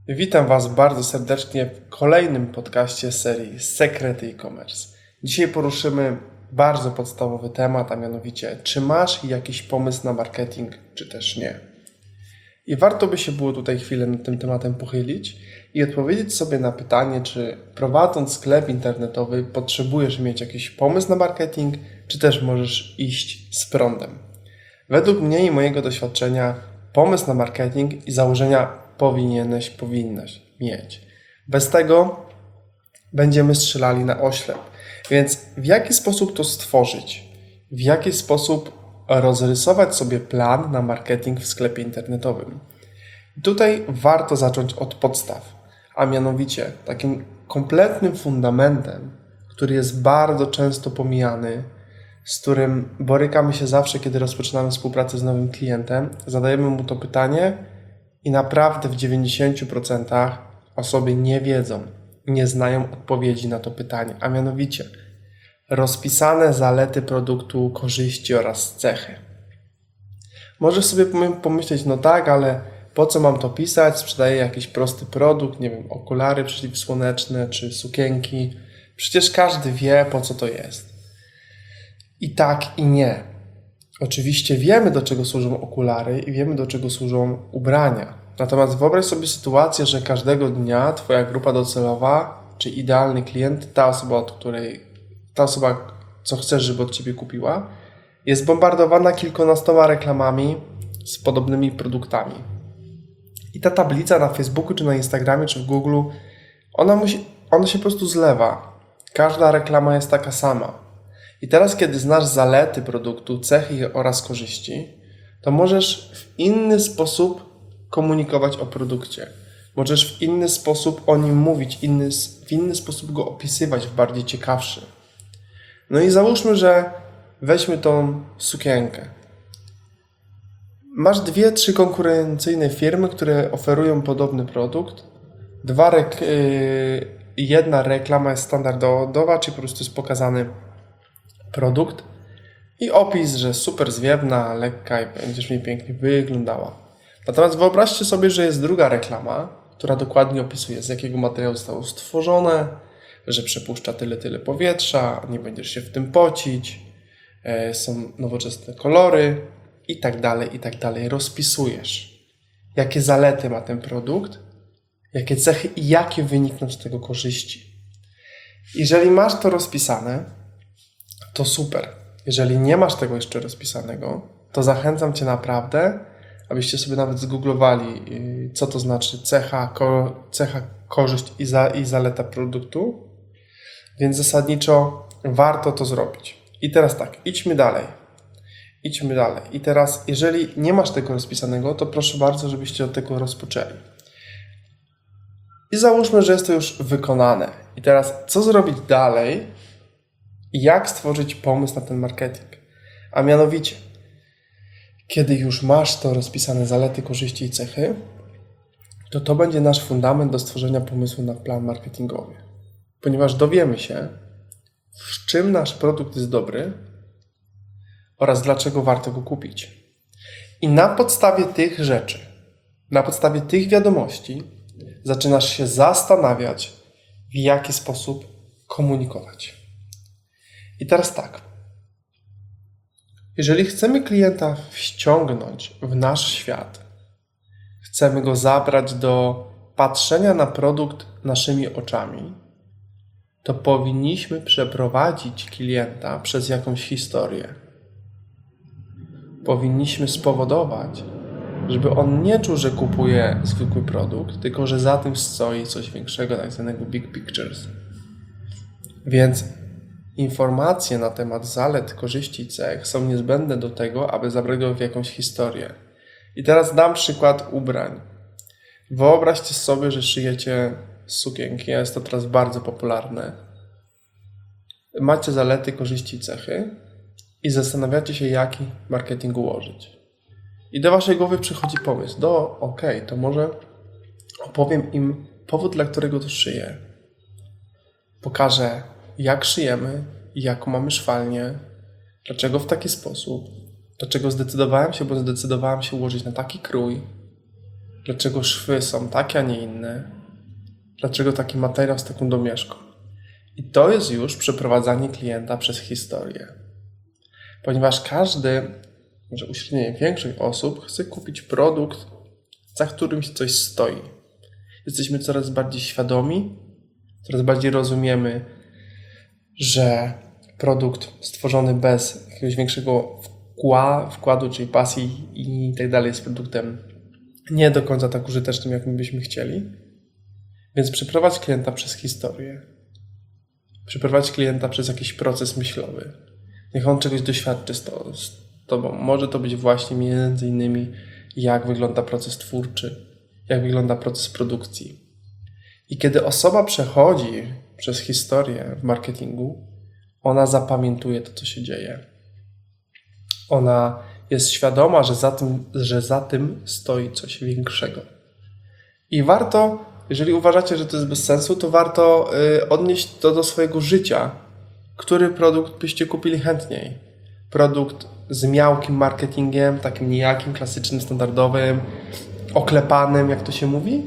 Witam Was bardzo serdecznie w kolejnym podcaście serii Sekrety e-commerce. Dzisiaj poruszymy bardzo podstawowy temat, a mianowicie, czy masz jakiś pomysł na marketing, czy też nie. I warto by się było tutaj chwilę nad tym tematem pochylić i odpowiedzieć sobie na pytanie, czy prowadząc sklep internetowy potrzebujesz mieć jakiś pomysł na marketing, czy też możesz iść z prądem. Według mnie i mojego doświadczenia pomysł na marketing i założenia powinnaś mieć. Bez tego będziemy strzelali na oślep. Więc w jaki sposób to stworzyć? W jaki sposób rozrysować sobie plan na marketing w sklepie internetowym? I tutaj warto zacząć od podstaw, a mianowicie takim kompletnym fundamentem, który jest bardzo często pomijany, z którym borykamy się zawsze, kiedy rozpoczynamy współpracę z nowym klientem, zadajemy mu to pytanie i naprawdę w 90% osoby nie wiedzą, nie znają odpowiedzi na to pytanie, a mianowicie rozpisane zalety produktu, korzyści oraz cechy. Możesz sobie pomyśleć, no tak, ale po co mam to pisać? Sprzedaję jakiś prosty produkt, nie wiem, okulary przeciwsłoneczne czy sukienki. Przecież każdy wie, po co to jest. I tak, i nie. Oczywiście wiemy, do czego służą okulary i wiemy, do czego służą ubrania. Natomiast wyobraź sobie sytuację, że każdego dnia Twoja grupa docelowa, czy idealny klient, ta osoba, co chcesz, żeby od Ciebie kupiła, jest bombardowana kilkunastoma reklamami z podobnymi produktami. I ta tablica na Facebooku, czy na Instagramie, czy w Google, ona się po prostu zlewa. Każda reklama jest taka sama. I teraz, kiedy znasz zalety produktu, cechy oraz korzyści, to możesz w inny sposób komunikować o produkcie. Możesz w inny sposób o nim mówić, w inny sposób go opisywać, w bardziej ciekawszy. No i załóżmy, że weźmy tą sukienkę. Masz 2-3 konkurencyjne firmy, które oferują podobny produkt. Jedna reklama jest standardowa, czyli po prostu jest pokazany produkt i opis, że super zwiewna, lekka i będziesz mi pięknie wyglądała. Natomiast wyobraźcie sobie, że jest druga reklama, która dokładnie opisuje, z jakiego materiału zostało stworzone, że przepuszcza tyle powietrza, nie będziesz się w tym pocić, są nowoczesne kolory i tak dalej. Rozpisujesz, jakie zalety ma ten produkt, jakie cechy i jakie wynikną z tego korzyści. Jeżeli masz to rozpisane, to super. Jeżeli nie masz tego jeszcze rozpisanego, to zachęcam Cię naprawdę, abyście sobie nawet zgooglowali, co to znaczy cecha, korzyść i zaleta produktu. Więc zasadniczo warto to zrobić. I teraz tak, idźmy dalej. I teraz, jeżeli nie masz tego rozpisanego, to proszę bardzo, żebyście od tego rozpoczęli. I załóżmy, że jest to już wykonane. I teraz, co zrobić dalej? I jak stworzyć pomysł na ten marketing? A mianowicie, kiedy już masz to rozpisane zalety, korzyści i cechy, to będzie nasz fundament do stworzenia pomysłu na plan marketingowy. Ponieważ dowiemy się, w czym nasz produkt jest dobry oraz dlaczego warto go kupić. I na podstawie tych rzeczy, na podstawie tych wiadomości zaczynasz się zastanawiać, w jaki sposób komunikować. I teraz tak, jeżeli chcemy klienta wciągnąć w nasz świat, chcemy go zabrać do patrzenia na produkt naszymi oczami, to powinniśmy przeprowadzić klienta przez jakąś historię. Powinniśmy spowodować, żeby on nie czuł, że kupuje zwykły produkt, tylko że za tym stoi coś większego, tak zwanego big pictures. Więc informacje na temat zalet, korzyści i cech są niezbędne do tego, aby zabrać go w jakąś historię. I teraz dam przykład ubrań. Wyobraźcie sobie, że szyjecie sukienki, a jest to teraz bardzo popularne. Macie zalety, korzyści i cechy i zastanawiacie się, jaki marketing ułożyć. I do waszej głowy przychodzi pomysł, to może opowiem im powód, dla którego to szyję. Pokażę, jak szyjemy, jaką mamy szwalnię, dlaczego w taki sposób, dlaczego zdecydowałem się ułożyć na taki krój, dlaczego szwy są takie, a nie inne, dlaczego taki materiał z taką domieszką. I to jest już przeprowadzanie klienta przez historię. Ponieważ każdy, może uśrednionie większość osób chce kupić produkt, za którym się coś stoi. Jesteśmy coraz bardziej świadomi, coraz bardziej rozumiemy, że produkt stworzony bez jakiegoś większego wkładu, czyli pasji i tak dalej jest produktem nie do końca tak użytecznym, jak my byśmy chcieli. Więc przeprowadź klienta przez historię. Przeprowadź klienta przez jakiś proces myślowy. Niech on czegoś doświadczy z tobą. Może to być właśnie między innymi jak wygląda proces twórczy, jak wygląda proces produkcji. I kiedy osoba przechodzi przez historię w marketingu, ona zapamiętuje to, co się dzieje. Ona jest świadoma, że za tym stoi coś większego. I warto, jeżeli uważacie, że to jest bez sensu, to warto odnieść to do swojego życia. Który produkt byście kupili chętniej? Produkt z miałkim marketingiem, takim nijakim, klasycznym, standardowym, oklepanym, jak to się mówi?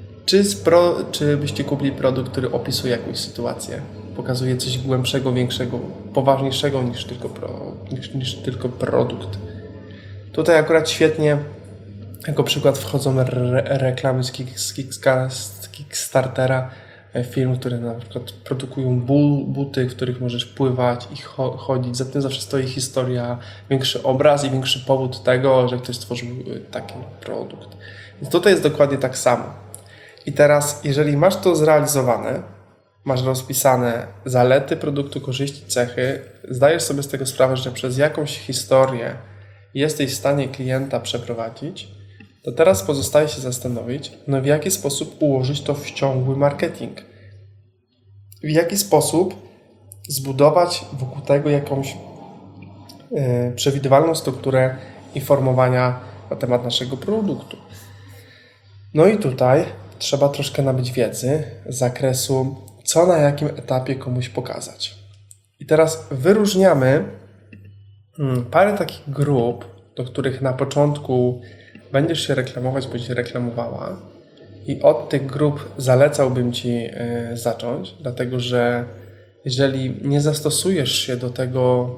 Czy byście kupili produkt, który opisuje jakąś sytuację? Pokazuje coś głębszego, większego, poważniejszego niż tylko produkt. Tutaj akurat świetnie jako przykład wchodzą reklamy z Kickstartera, firm, które na przykład produkują buty, w których możesz pływać i chodzić. Za tym zawsze stoi historia, większy obraz i większy powód tego, że ktoś stworzył taki produkt. Więc tutaj jest dokładnie tak samo. I teraz, jeżeli masz to zrealizowane, masz rozpisane zalety produktu, korzyści, cechy, zdajesz sobie z tego sprawę, że przez jakąś historię jesteś w stanie klienta przeprowadzić, to teraz pozostaje się zastanowić, w jaki sposób ułożyć to w ciągły marketing. W jaki sposób zbudować wokół tego jakąś przewidywalną strukturę informowania na temat naszego produktu. No i tutaj trzeba troszkę nabyć wiedzy z zakresu, co na jakim etapie komuś pokazać. I teraz wyróżniamy parę takich grup, do których na początku będziesz się reklamować, bądź reklamowała. I od tych grup zalecałbym Ci zacząć, dlatego że jeżeli nie zastosujesz się do tego,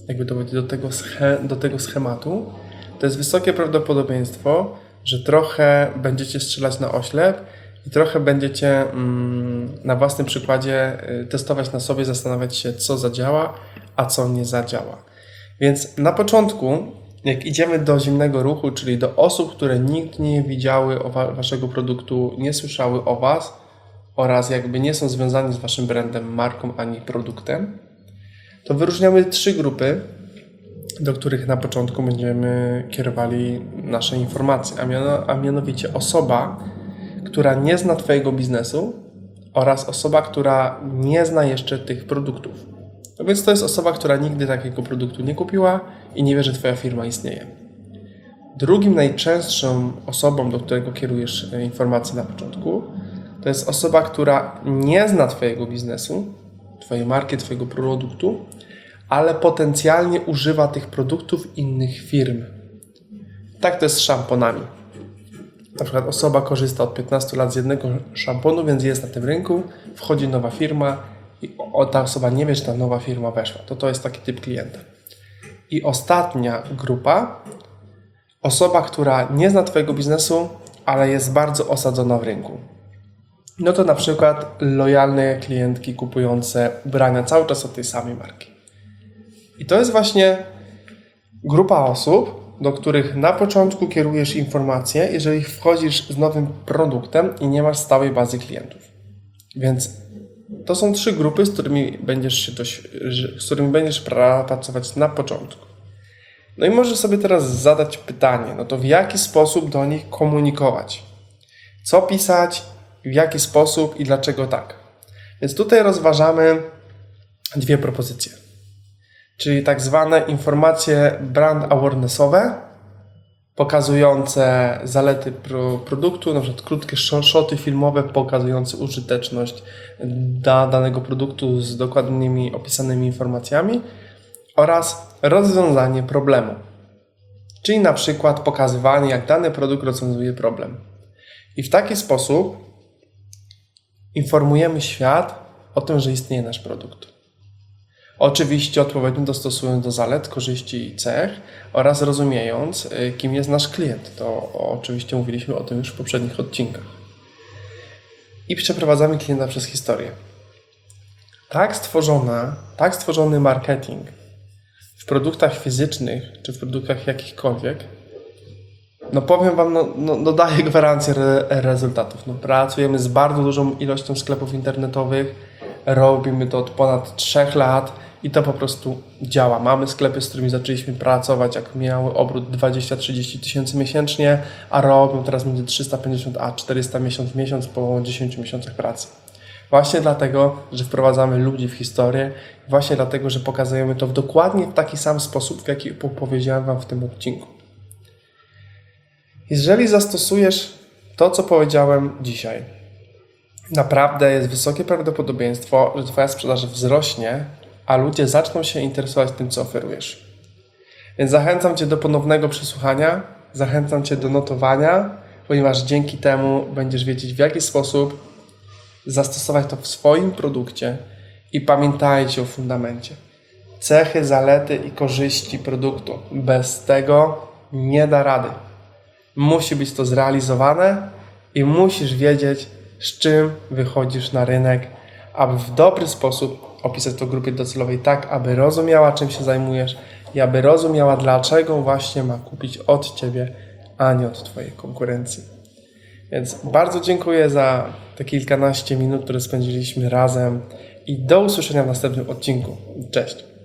do tego schematu, to jest wysokie prawdopodobieństwo, że trochę będziecie strzelać na oślep i trochę będziecie na własnym przykładzie testować na sobie, zastanawiać się, co zadziała, a co nie zadziała. Więc na początku, jak idziemy do zimnego ruchu, czyli do osób, które nigdy nie widziały waszego produktu, nie słyszały o was oraz jakby nie są związani z waszym brandem, marką ani produktem, to wyróżniamy 3 grupy, do których na początku będziemy kierowali nasze informacje, a mianowicie osoba, która nie zna twojego biznesu oraz osoba, która nie zna jeszcze tych produktów. No więc to jest osoba, która nigdy takiego produktu nie kupiła i nie wie, że twoja firma istnieje. Drugim najczęstszą osobą, do którego kierujesz informacje na początku, to jest osoba, która nie zna twojego biznesu, twojej marki, twojego produktu, ale potencjalnie używa tych produktów innych firm. Tak to jest z szamponami. Na przykład osoba korzysta od 15 lat z jednego szamponu, więc jest na tym rynku, wchodzi nowa firma i ta osoba nie wie, że ta nowa firma weszła. To jest taki typ klienta. I ostatnia grupa, osoba, która nie zna twojego biznesu, ale jest bardzo osadzona w rynku. No to na przykład lojalne klientki kupujące ubrania cały czas od tej samej marki. I to jest właśnie grupa osób, do których na początku kierujesz informacje, jeżeli wchodzisz z nowym produktem i nie masz stałej bazy klientów. Więc to są 3 grupy, z którymi będziesz pracować na początku. No i możesz sobie teraz zadać pytanie, no to w jaki sposób do nich komunikować? Co pisać, w jaki sposób i dlaczego tak? Więc tutaj rozważamy 2 propozycje. Czyli tak zwane informacje brand awarenessowe, pokazujące zalety produktu, na przykład krótkie shoty filmowe pokazujące użyteczność danego produktu z dokładnymi opisanymi informacjami oraz rozwiązanie problemu. Czyli na przykład pokazywanie, jak dany produkt rozwiązuje problem. I w taki sposób informujemy świat o tym, że istnieje nasz produkt. Oczywiście odpowiednio dostosując do zalet, korzyści i cech oraz rozumiejąc, kim jest nasz klient. To oczywiście mówiliśmy o tym już w poprzednich odcinkach. I przeprowadzamy klienta przez historię. Tak stworzony marketing w produktach fizycznych czy w produktach jakichkolwiek, powiem Wam, daje gwarancję rezultatów. Pracujemy z bardzo dużą ilością sklepów internetowych, robimy to od ponad 3 lat i to po prostu działa. Mamy sklepy, z którymi zaczęliśmy pracować, jak miały obrót 20-30 tysięcy miesięcznie, a robią teraz między 350 a 400 miesiąc po 10 miesiącach pracy. Właśnie dlatego, że wprowadzamy ludzi w historię, właśnie dlatego, że pokazujemy to dokładnie w taki sam sposób, w jaki powiedziałem Wam w tym odcinku. Jeżeli zastosujesz to, co powiedziałem dzisiaj, naprawdę jest wysokie prawdopodobieństwo, że Twoja sprzedaż wzrośnie, a ludzie zaczną się interesować tym, co oferujesz. Więc zachęcam Cię do ponownego przesłuchania, zachęcam Cię do notowania, ponieważ dzięki temu będziesz wiedzieć, w jaki sposób zastosować to w swoim produkcie i pamiętajcie o fundamencie. Cechy, zalety i korzyści produktu. Bez tego nie da rady. Musi być to zrealizowane i musisz wiedzieć, z czym wychodzisz na rynek, aby w dobry sposób opisać to grupie docelowej tak, aby rozumiała, czym się zajmujesz i aby rozumiała, dlaczego właśnie ma kupić od Ciebie, a nie od Twojej konkurencji. Więc bardzo dziękuję za te kilkanaście minut, które spędziliśmy razem i do usłyszenia w następnym odcinku. Cześć!